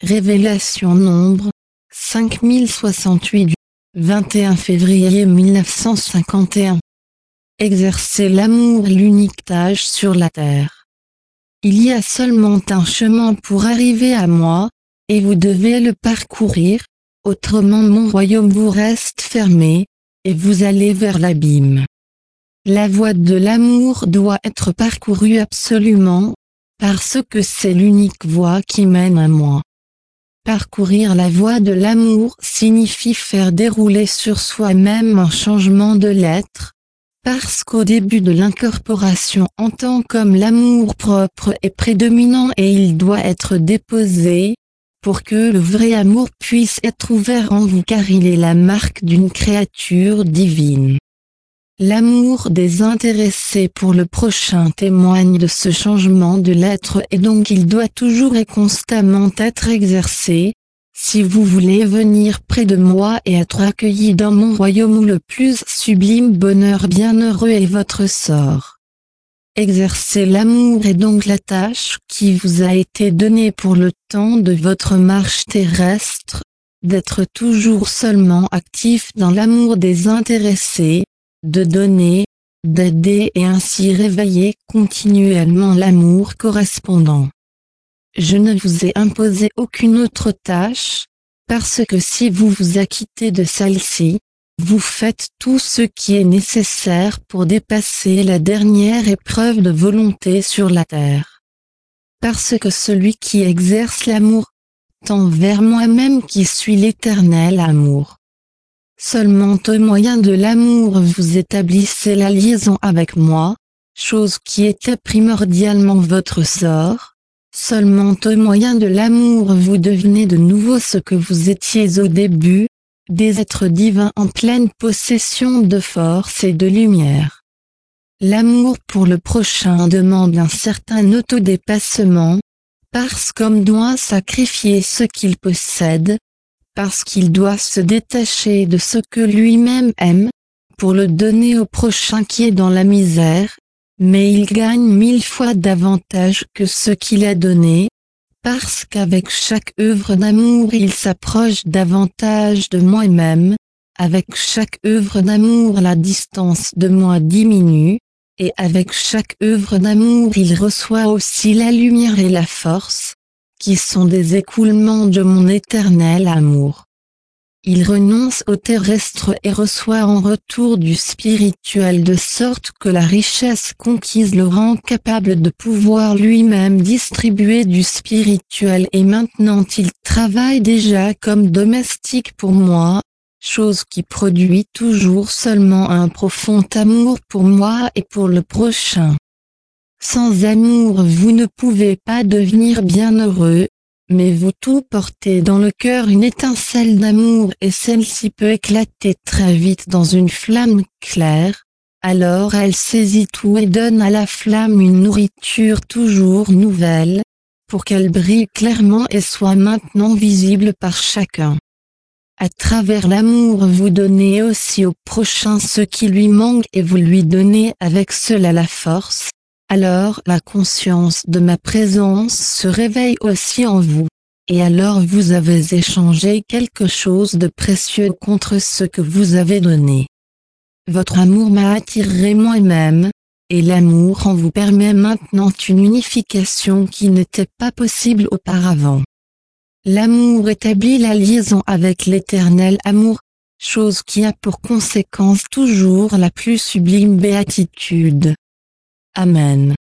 Révélation Nombre 5068 du 21 février 1951. Exercer l'amour, l'unique tâche sur la terre. Il y a seulement un chemin pour arriver à moi, et vous devez le parcourir, autrement mon royaume vous reste fermé, et vous allez vers l'abîme. La voie de l'amour doit être parcourue absolument, parce que c'est l'unique voie qui mène à moi. Parcourir la voie de l'amour signifie faire dérouler sur soi-même un changement de l'être, parce qu'au début de l'incorporation en tant qu'homme l'amour propre est prédominant et il doit être déposé, pour que le vrai amour puisse être ouvert en vous car il est la marque d'une créature divine. L'amour désintéressé pour le prochain témoigne de ce changement de l'être et donc il doit toujours et constamment être exercé, si vous voulez venir près de moi et être accueilli dans mon royaume où le plus sublime bonheur bienheureux est votre sort. Exercer l'amour est donc la tâche qui vous a été donnée pour le temps de votre marche terrestre, d'être toujours seulement actif dans l'amour désintéressé, de donner, d'aider et ainsi réveiller continuellement l'amour correspondant. Je ne vous ai imposé aucune autre tâche, parce que si vous vous acquittez de celle-ci, vous faites tout ce qui est nécessaire pour dépasser la dernière épreuve de volonté sur la terre. Parce que celui qui exerce l'amour tend vers moi-même qui suis l'éternel amour. Seulement au moyen de l'amour vous établissez la liaison avec moi, chose qui était primordialement votre sort. Seulement au moyen de l'amour vous devenez de nouveau ce que vous étiez au début, des êtres divins en pleine possession de force et de lumière. L'amour pour le prochain demande un certain autodépassement, parce qu'homme doit sacrifier ce qu'il possède, parce qu'il doit se détacher de ce que lui-même aime, pour le donner au prochain qui est dans la misère, mais il gagne 1000 fois davantage que ce qu'il a donné, parce qu'avec chaque œuvre d'amour il s'approche davantage de moi-même, avec chaque œuvre d'amour la distance de moi diminue, et avec chaque œuvre d'amour il reçoit aussi la lumière et la force, qui sont des écoulements de mon éternel amour. Il renonce au terrestre et reçoit en retour du spirituel de sorte que la richesse conquise le rend capable de pouvoir lui-même distribuer du spirituel et maintenant il travaille déjà comme domestique pour moi, chose qui produit toujours seulement un profond amour pour moi et pour le prochain. Sans amour vous ne pouvez pas devenir bienheureux, mais vous tout portez dans le cœur une étincelle d'amour et celle-ci peut éclater très vite dans une flamme claire, alors elle saisit tout et donne à la flamme une nourriture toujours nouvelle, pour qu'elle brille clairement et soit maintenant visible par chacun. À travers l'amour vous donnez aussi au prochain ce qui lui manque et vous lui donnez avec cela la force. Alors la conscience de ma présence se réveille aussi en vous, et alors vous avez échangé quelque chose de précieux contre ce que vous avez donné. Votre amour m'a attiré moi-même, et l'amour en vous permet maintenant une unification qui n'était pas possible auparavant. L'amour établit la liaison avec l'éternel amour, chose qui a pour conséquence toujours la plus sublime béatitude. Amen.